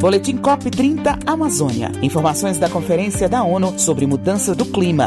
Boletim COP30 Amazônia. Informações da Conferência da ONU sobre mudança do clima.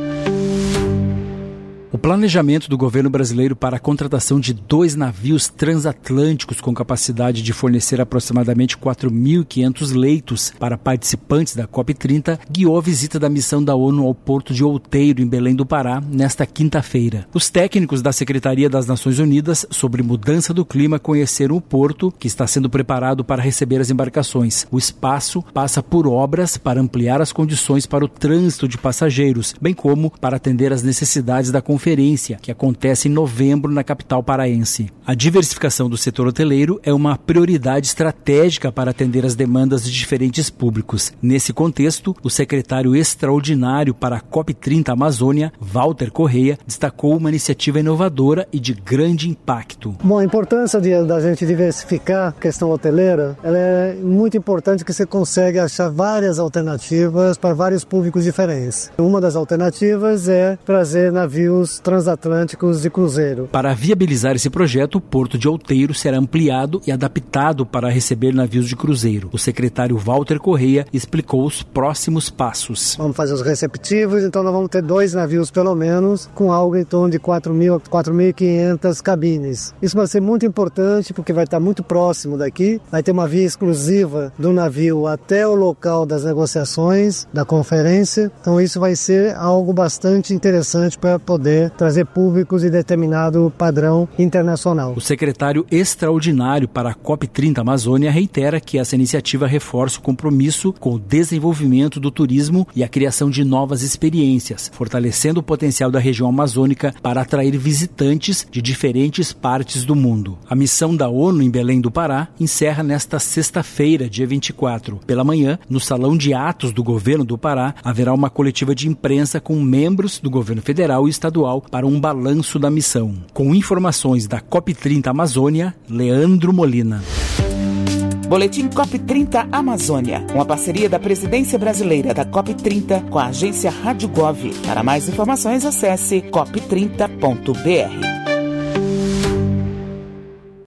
O planejamento do governo brasileiro para a contratação de 2 navios transatlânticos com capacidade de fornecer aproximadamente 4.500 leitos para participantes da COP30 guiou a visita da missão da ONU ao Porto de Outeiro, em Belém do Pará, nesta quinta-feira. Os técnicos da Secretaria das Nações Unidas sobre Mudança do Clima conheceram o porto, que está sendo preparado para receber as embarcações. O espaço passa por obras para ampliar as condições para o trânsito de passageiros, bem como para atender às necessidades da conferência, que acontece em novembro na capital paraense. A diversificação do setor hoteleiro é uma prioridade estratégica para atender as demandas de diferentes públicos. Nesse contexto, o secretário extraordinário para a COP30 Amazônia, Walter Correia, destacou uma iniciativa inovadora e de grande impacto. Bom, a importância da gente diversificar a questão hoteleira, ela é muito importante, que você consegue achar várias alternativas para vários públicos diferentes. Uma das alternativas é trazer navios transatlânticos de cruzeiro. Para viabilizar esse projeto, o Porto de Outeiro será ampliado e adaptado para receber navios de cruzeiro. O secretário Walter Correia explicou os próximos passos. Vamos fazer os receptivos, então nós vamos ter 2 navios pelo menos, com algo em torno de 4.500 cabines. Isso vai ser muito importante, porque vai estar muito próximo daqui, vai ter uma via exclusiva do navio até o local das negociações, da conferência, então isso vai ser algo bastante interessante para poder trazer públicos de determinado padrão internacional. O secretário extraordinário para a COP30 Amazônia reitera que essa iniciativa reforça o compromisso com o desenvolvimento do turismo e a criação de novas experiências, fortalecendo o potencial da região amazônica para atrair visitantes de diferentes partes do mundo. A missão da ONU em Belém do Pará encerra nesta sexta-feira, dia 24. Pela manhã, no Salão de Atos do Governo do Pará, haverá uma coletiva de imprensa com membros do governo federal e estadual para um balanço da missão. Com informações da COP30 Amazônia, Leandro Molina. Boletim COP30 Amazônia, uma parceria da Presidência Brasileira da COP30 com a agência Rádio Gov. Para mais informações, acesse cop30.br.